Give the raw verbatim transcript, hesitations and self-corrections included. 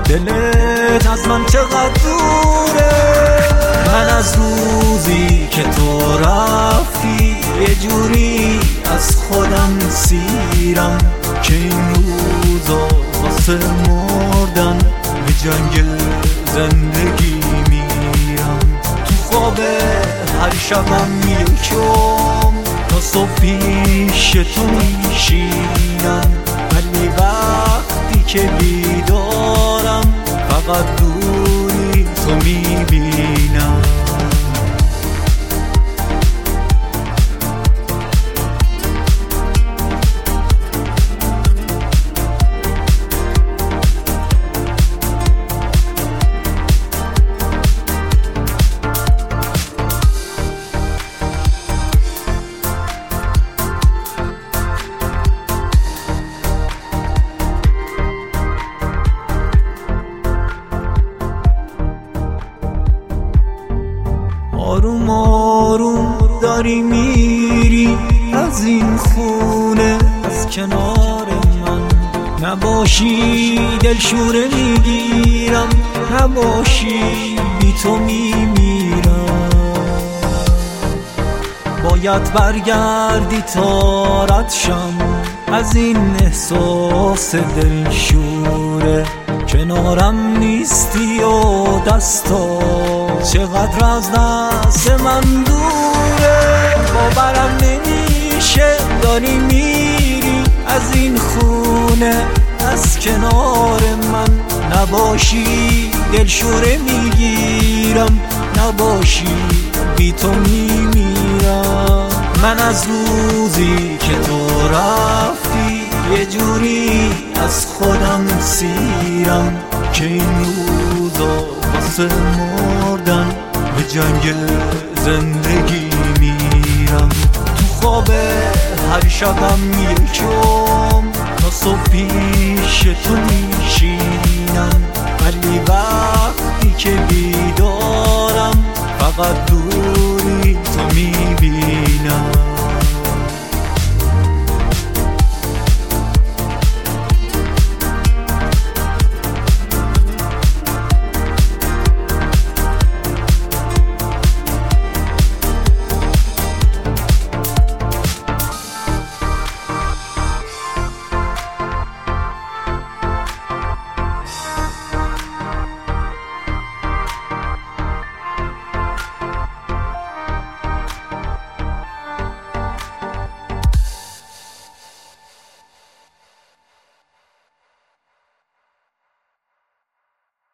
دلت از من چقدر دوره. من از روزی که تو رفتی یه جوری از خودم سیرم که این روزا واسه مردن به جنگ زندگی میرم. تو خواب هر شبم یکم تا صبح پیش تو میشینم، ولی وقتی که بیدارم فقط دوری تو میبینم. آروم آروم داری میری از این خونه، از کنار من نباشی دلشوره میگیرم، نباشی بی تو میمیرم. باید برگردی تا رد شم از این احساس دلشوره، کنارم نیستی و دستا چقدر از دست من دوره. باورم نمیشه داری میری از این خونه، از کنار من نباشی دلشوره میگیرم، نباشی بی تو میمیرم. من از روزی که تو رفتی یه جوری از خودم سیرم که این روزا واسه مردن به جنگ زندگی میرم. تو خواب هر شبم یکم تا صبح پیش تو میشینم، ولی وقتی که بیدارم فقط دوری تو میرم.